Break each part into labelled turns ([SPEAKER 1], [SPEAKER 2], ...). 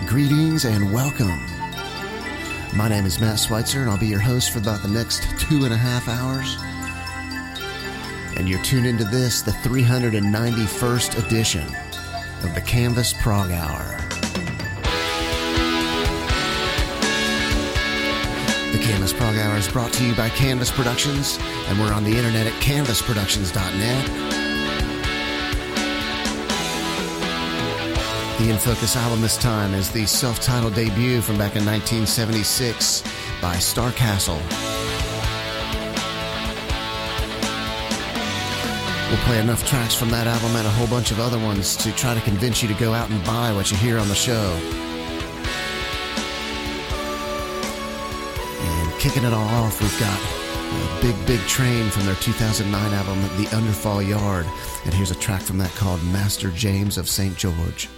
[SPEAKER 1] Greetings and welcome. My name is Matt Schweitzer, and I'll be your host for about the next 2.5 hours. And you're tuned into this, the 391st edition of the Canvas Prog Hour. The Canvas Prog Hour is brought to you by Canvas Productions, and we're on the internet at canvasproductions.net. The In Focus album this time is the self-titled debut from back in 1976 by Starcastle. We'll play enough tracks from that album and a whole bunch of other ones to try to convince you to go out and buy what you hear on the show. And kicking it all off, we've got a Big Train from their 2009 album, The Underfall Yard. And here's a track from that called Master James of St. George.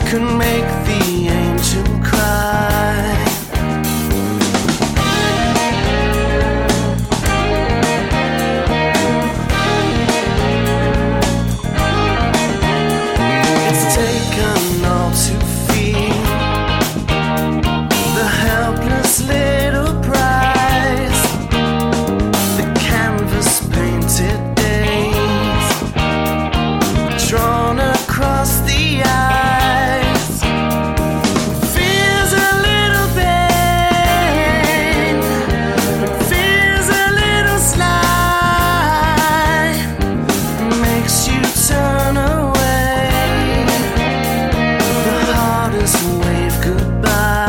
[SPEAKER 2] can make the ancient cry. It's taken all to feed the helpless little prize, the canvas painted days drawn across the eyes. Feels a little pain, feels a little sly, makes you turn away the hardest wave goodbye.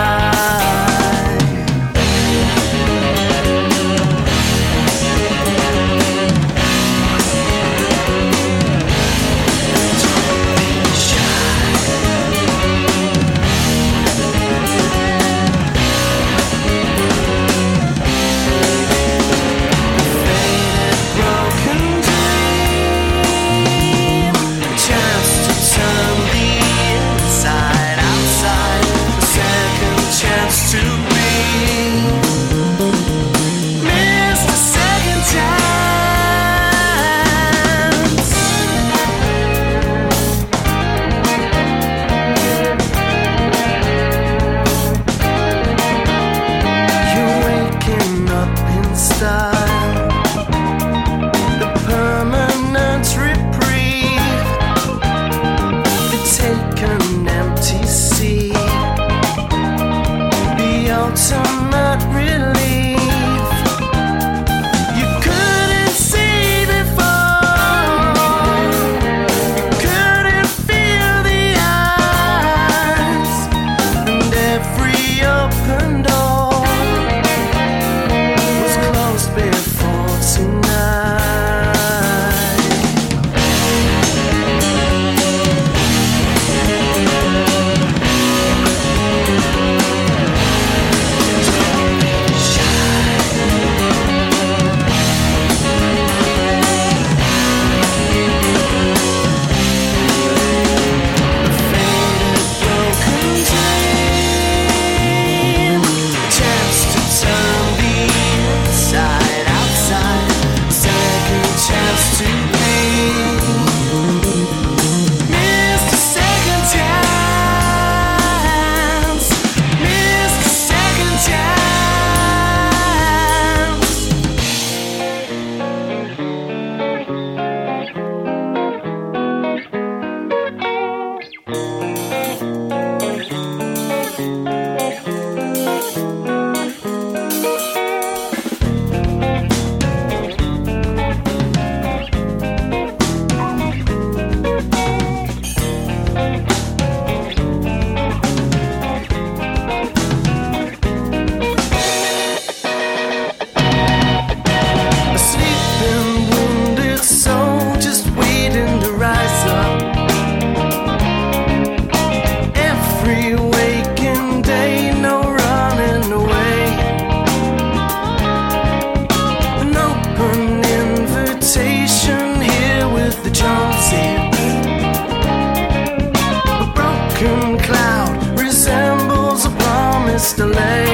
[SPEAKER 2] The permanent reprieve, the taken empty seat, the ultimate relief. You couldn't see before, you couldn't feel the eyes, and every open door before tonight. A faded, broken dream, a chance to turn the inside outside, second chance to be Mr. Second Chance, Mr. Second Chance. A sleeping, wounded soul just waiting to rise up. Every waking day, no running away. An open invitation here with the Joneses. A broken cloud resembles a promised delay.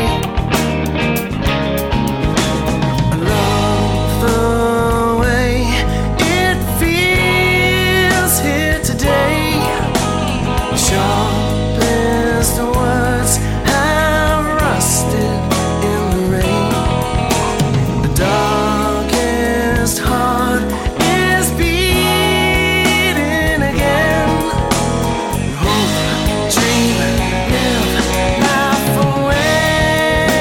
[SPEAKER 2] Sharpest words have rusted in the rain. The darkest heart is beating again. Hope, dream, live, laugh away.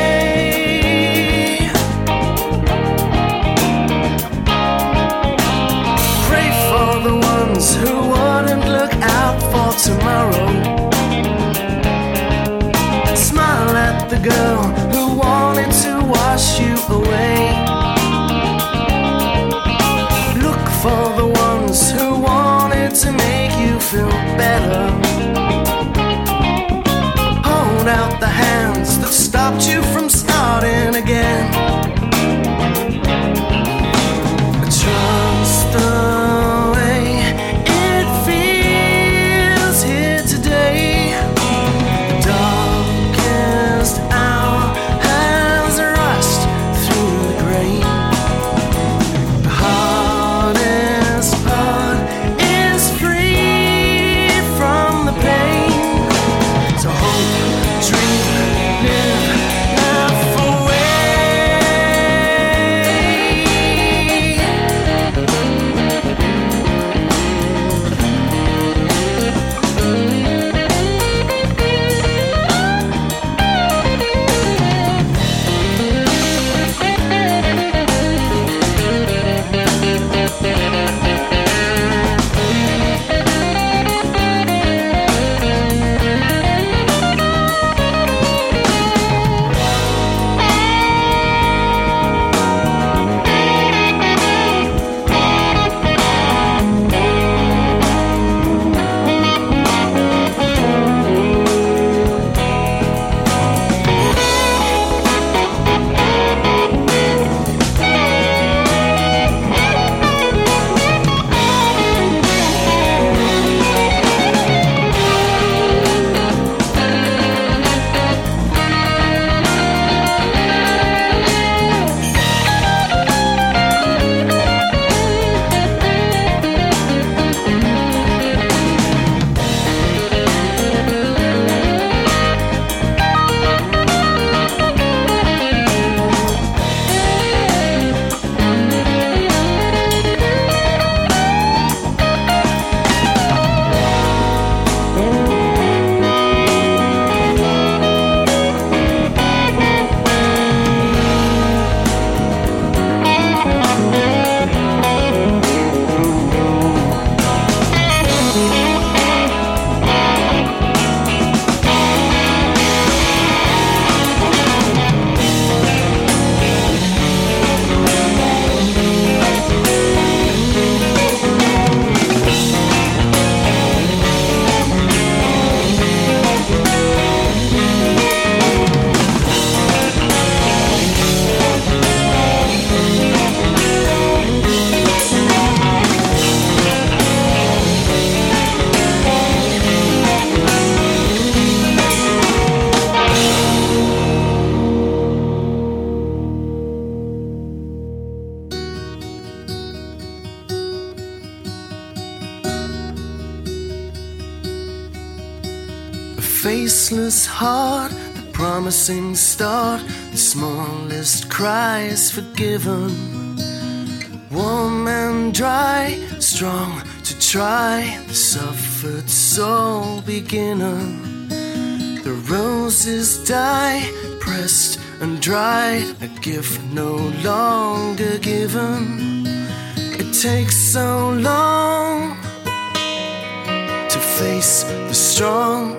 [SPEAKER 2] A faceless heart, the promising start, the smallest cry is forgiven. Warm and dry, strong to try, the suffered soul beginner. The roses die, pressed and dried, a gift no longer given. It takes so long to face the strong.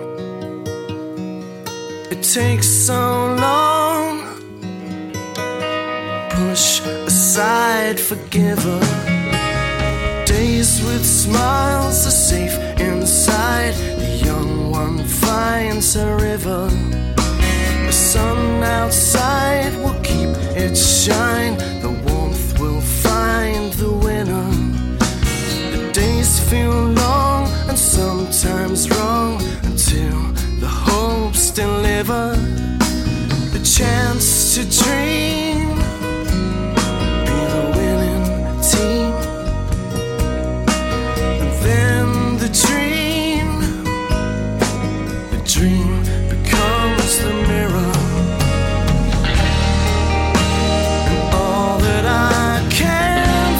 [SPEAKER 2] It takes so long. Push aside forgiver. Days with smiles are safe inside. The young one finds a river. The sun outside will keep its shine. The warmth will find the winner. The days feel long and sometimes wrong until the hopes deliver. The chance to dream, be the winning team. And then the dream becomes the mirror. And all that I can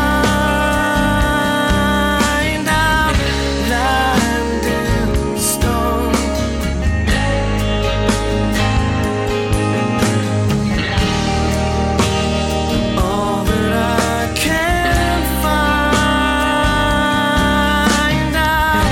[SPEAKER 2] find outlined in stone. All that I can find out.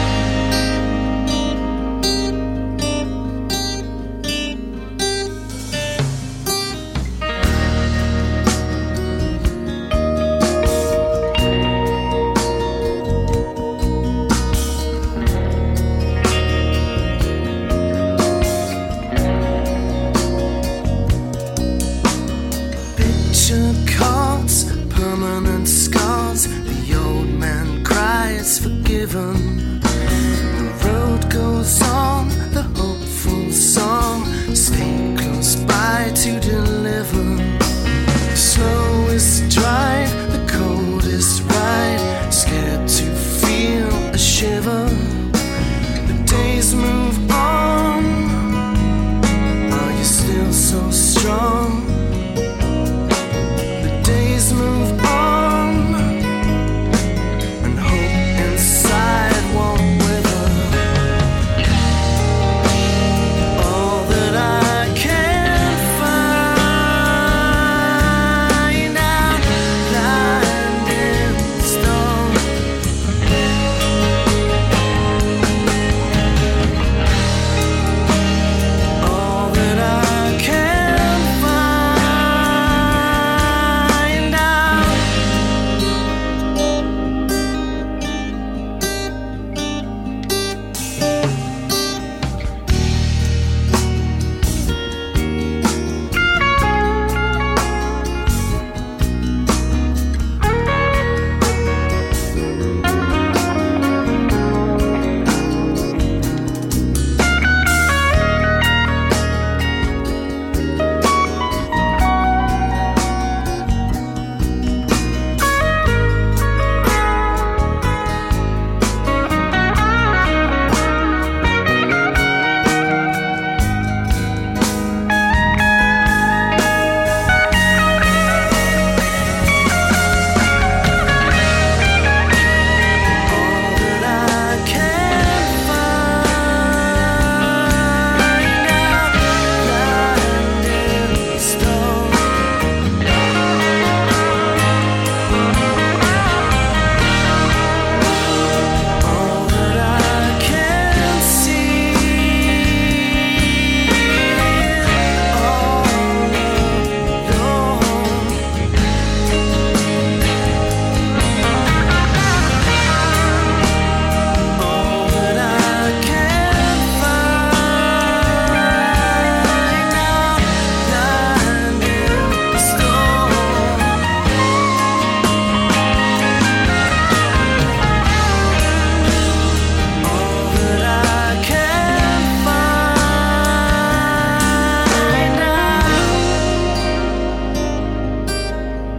[SPEAKER 2] Picture cards, permanent scars. The old man cries forgiven. The road goes on, the hopeful song. Stay close by to deliver. The slowest drive, the coldest ride. Scared to feel a shiver. The days move on. Are you still so strong? The days move on, and hope inside won't wither. All that I can find outlined in stone. All that I can find out.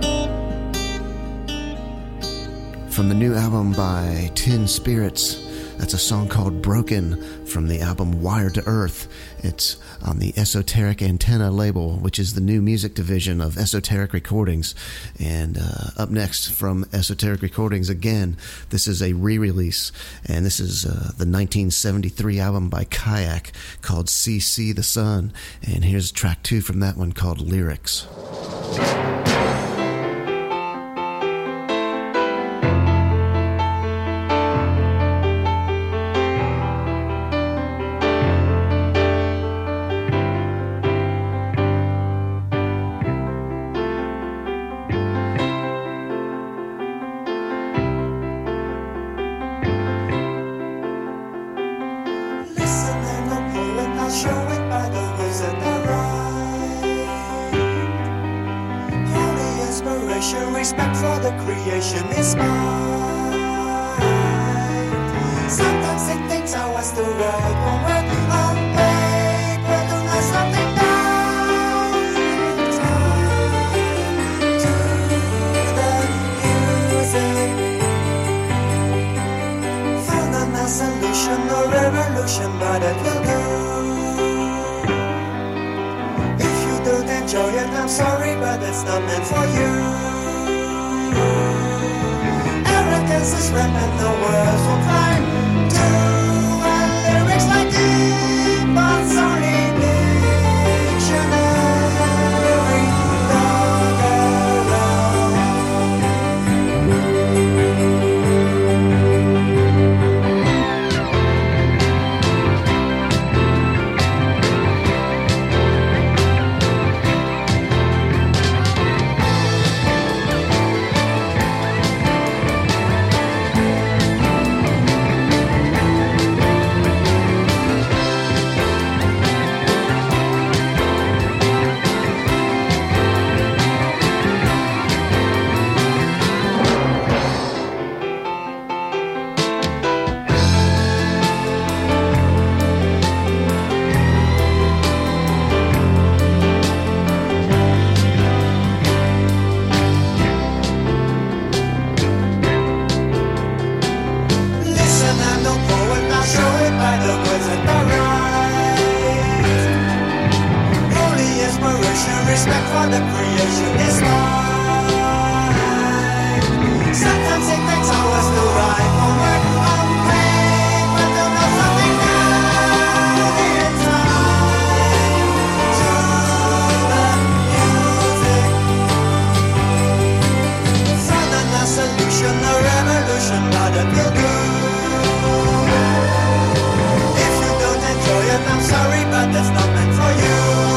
[SPEAKER 1] From the new album by Tin Spirits, That's a song called Broken from the album Wired to Earth. It's on the Esoteric Antenna label, which is the new music division of Esoteric Recordings. And up next from Esoteric Recordings again, this is a re-release, and this is the 1973 album by Kayak called CC the Sun. And here's track 2 from that one called Lyrics.
[SPEAKER 2] Respect for the creation is mine. Sometimes it takes hours to write one word on paper to write something down in time to the music. Found a solution or revolution, but it will do. If you don't enjoy it, I'm sorry, but it's not meant for you. Arrogance is rampant, the words will climb to and lyrics like demons only dictionary dog respect for the creation is mine. Sometimes it takes hours to write one word on paper to know something down in time to the music. Find a solution, a revolution, but it will do. If you don't enjoy it, I'm sorry, but that's not meant for you.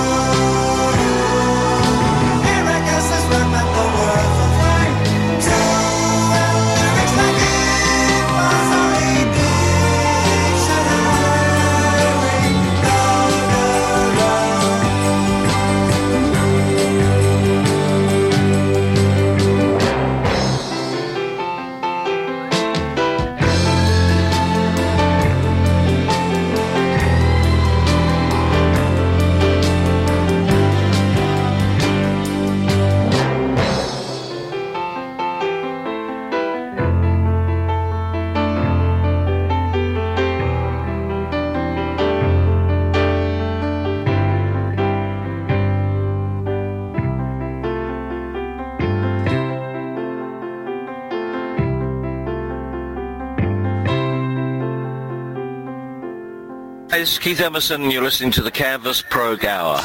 [SPEAKER 3] This is Keith Emerson. You're listening to the Canvas Prog Hour.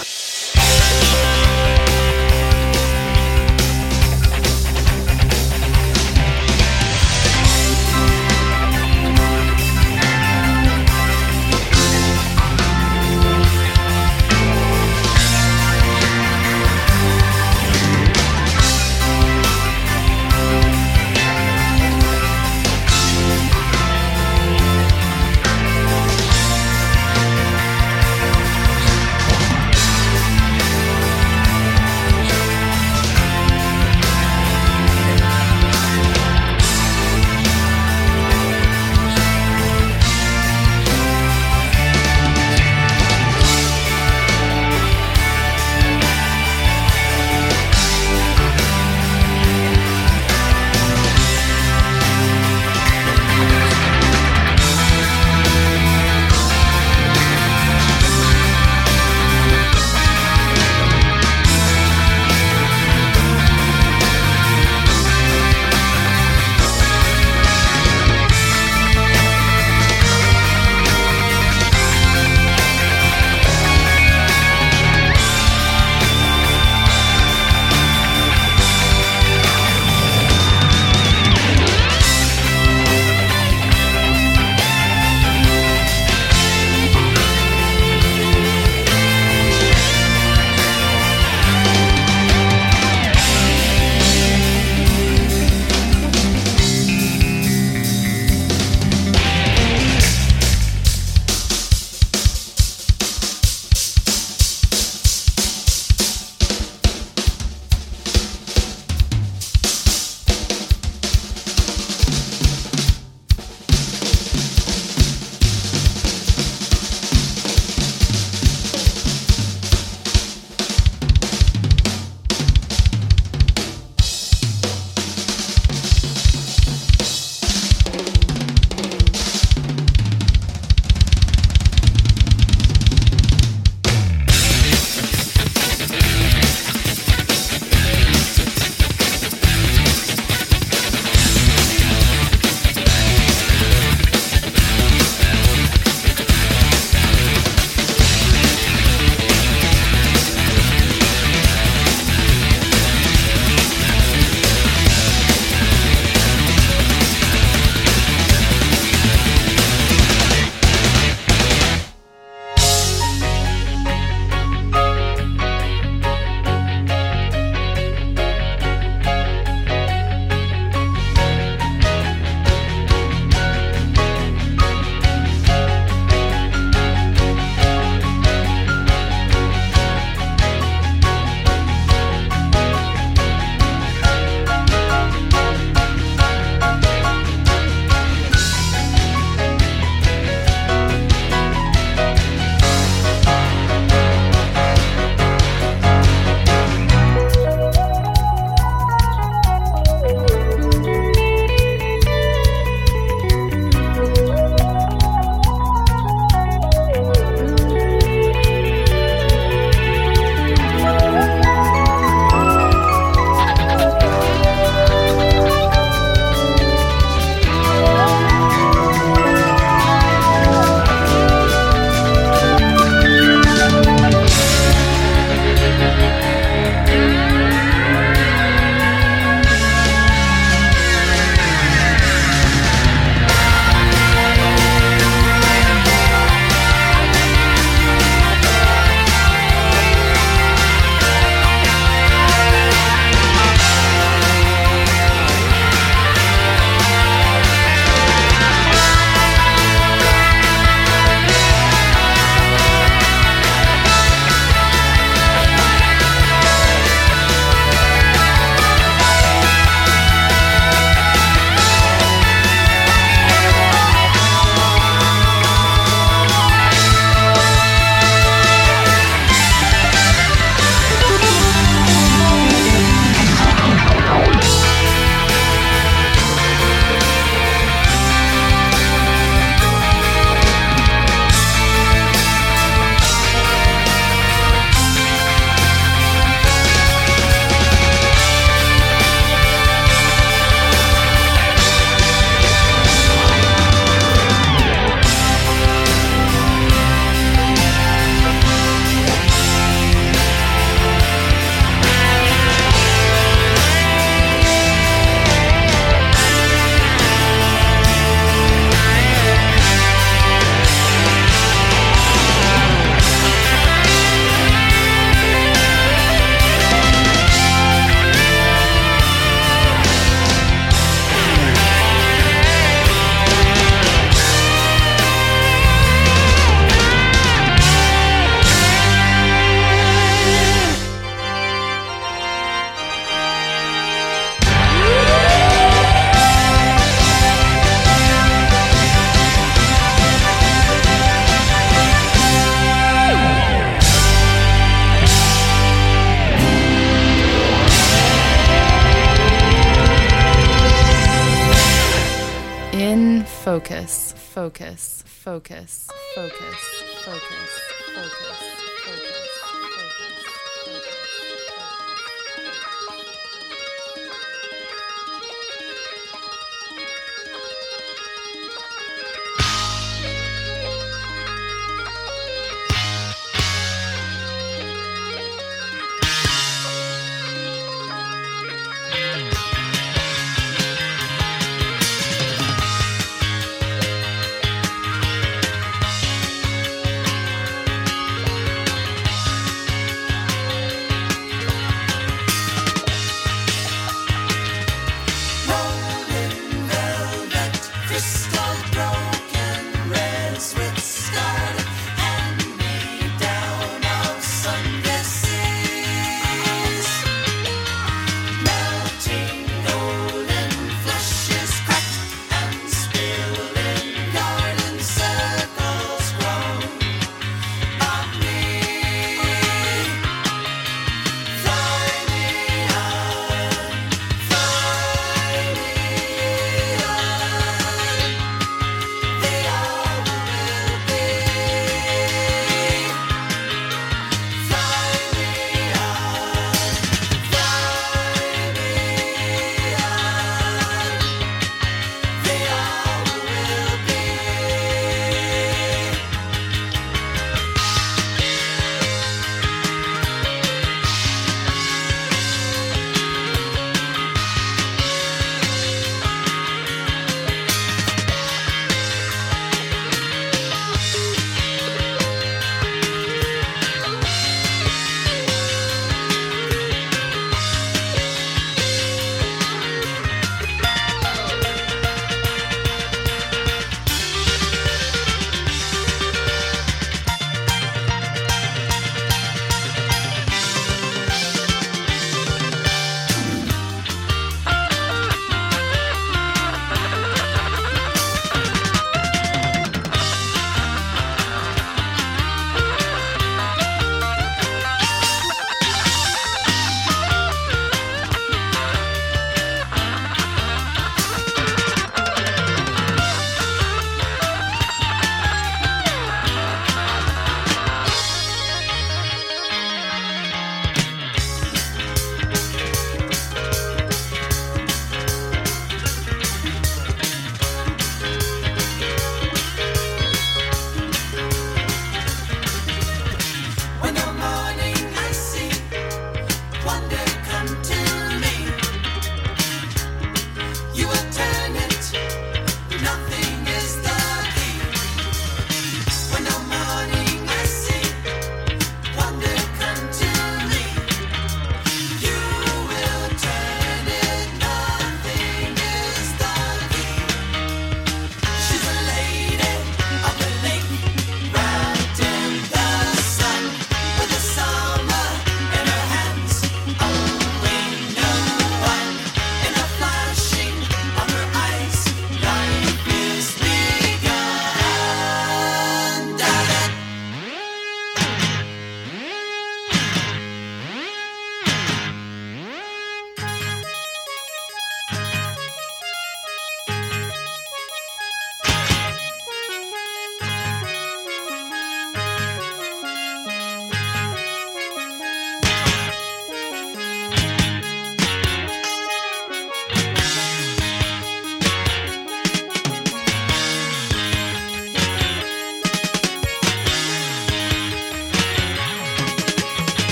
[SPEAKER 4] focus, focus, focus, focus, focus, focus, focus.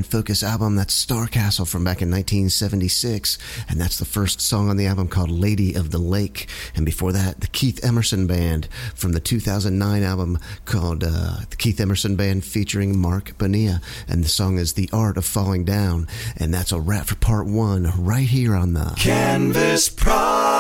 [SPEAKER 1] band Focus album. That's Star Castle from back in 1976, and that's the first song on the album called Lady of the Lake. And before that, the Keith Emerson Band from the 2009 album called the Keith Emerson Band featuring Mark Bonilla, and the song is The Art of Falling Down. And that's a wrap for part one right here on the
[SPEAKER 2] Canvas Project.